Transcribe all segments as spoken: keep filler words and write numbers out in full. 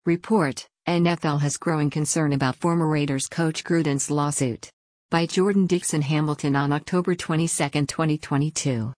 Report: N F L has growing concern about former Raiders coach Gruden's lawsuit. By Jordan Dixon Hamilton on October twenty-second, twenty twenty-two.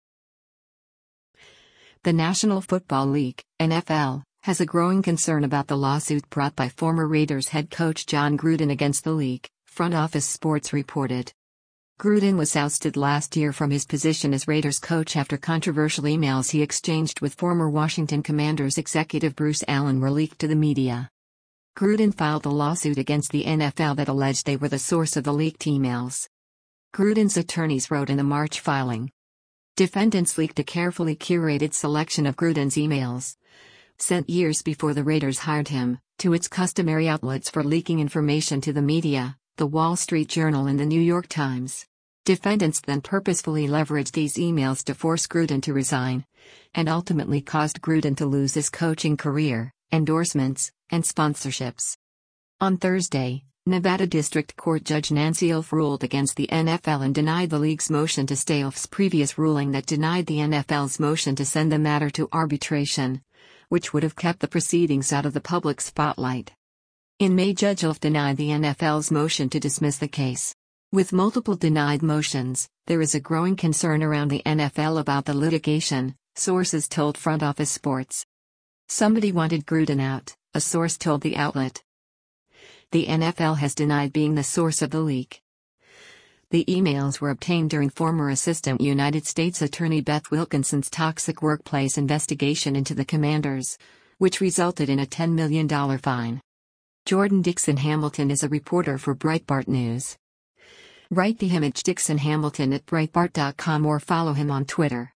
The National Football League, N F L, has a growing concern about the lawsuit brought by former Raiders head coach Jon Gruden against the league, Front Office Sports reported. Gruden was ousted last year from his position as Raiders coach after controversial emails he exchanged with former Washington Commanders executive Bruce Allen were leaked to the media. Gruden filed a lawsuit against the N F L that alleged they were the source of the leaked emails. Gruden's attorneys wrote in the March filing. Defendants leaked a carefully curated selection of Gruden's emails, sent years before the Raiders hired him, to its customary outlets for leaking information to the media, The Wall Street Journal and The New York Times. Defendants then purposefully leveraged these emails to force Gruden to resign, and ultimately caused Gruden to lose his coaching career, endorsements, and sponsorships. On Thursday, Nevada District Court Judge Nancy Ilf ruled against the N F L and denied the league's motion to stay Ilf's previous ruling that denied the N F L's motion to send the matter to arbitration, which would have kept the proceedings out of the public spotlight. In May, Judge Ilf denied the N F L's motion to dismiss the case. With multiple denied motions, there is a growing concern around the N F L about the litigation, sources told Front Office Sports. Somebody wanted Gruden out, a source told the outlet. The N F L has denied being the source of the leak. The emails were obtained during former Assistant United States Attorney Beth Wilkinson's toxic workplace investigation into the Commanders, which resulted in a ten million dollars fine. Jordan Dixon Hamilton is a reporter for Breitbart News. Write the image Dixon Hamilton at Breitbart dot com or follow him on Twitter.